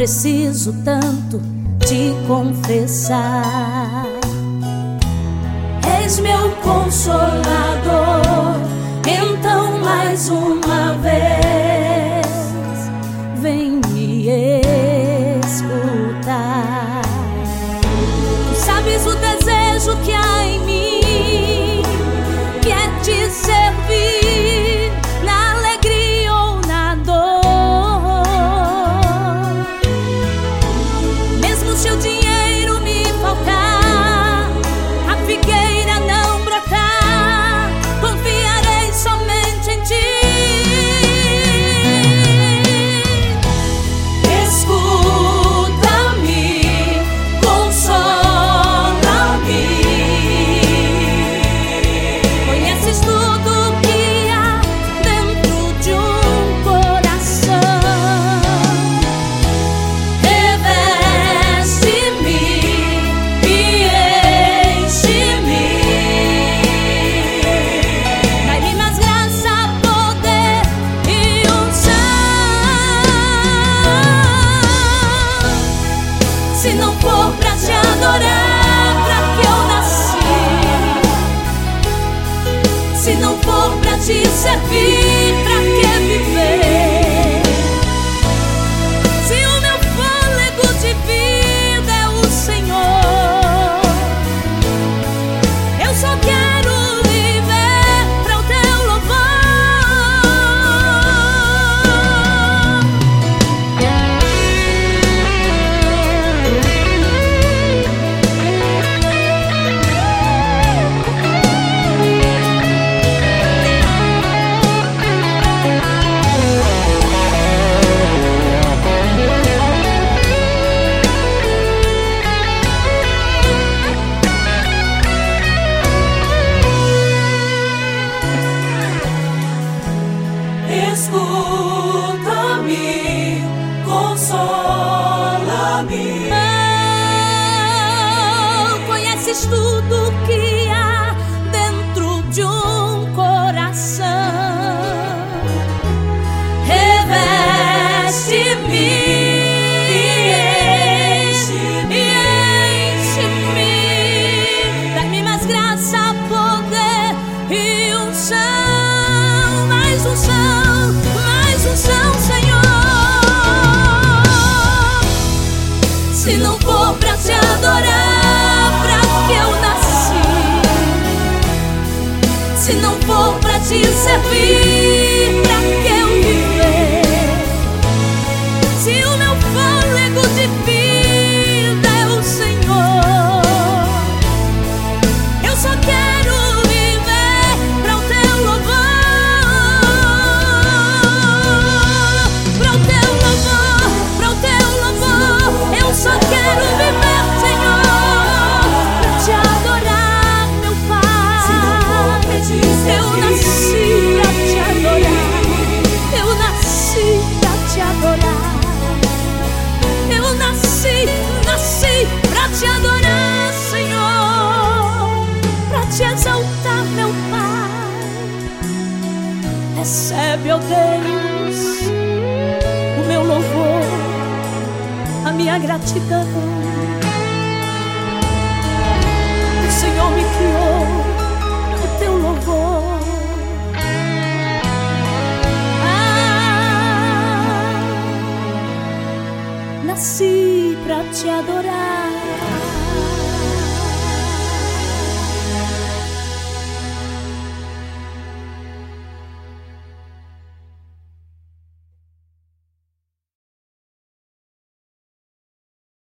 preciso tanto te confessar. És meu consolador, então mais uma vez vem me escutar. Tu sabes o desejo que há em mim, que é te servir na alegria ou na dor. Mesmo se o dinheiro me faltar, a figueira não brotar, confiarei somente em ti. Se não for pra te adorar, pra que eu nasci? Se não for pra te servir, pra que viver? Se o meu fôlego de vida é o Senhor, eu só quero viver pra o teu louvor. Escuta-me, consola-me. Oh, conheces tudo que há dentro de um coração. Reveste-me, enche-me, dá-me mais graça, poder e unção, mais unção, Senhor. Se não for pra te adorar, pra que eu nasci? Se não for pra te servir, pra que eu viver? Se o meu fôlego de vida é o Senhor, eu só quero viver pra o teu louvor. Só quero viver, Senhor, pra te adorar, meu Pai. Eu nasci pra te adorar. Eu nasci pra te adorar. Eu nasci pra te adorar, Senhor, pra te exaltar, meu Pai. Recebe, ó Deus, o meu louvor, a minha gratidão.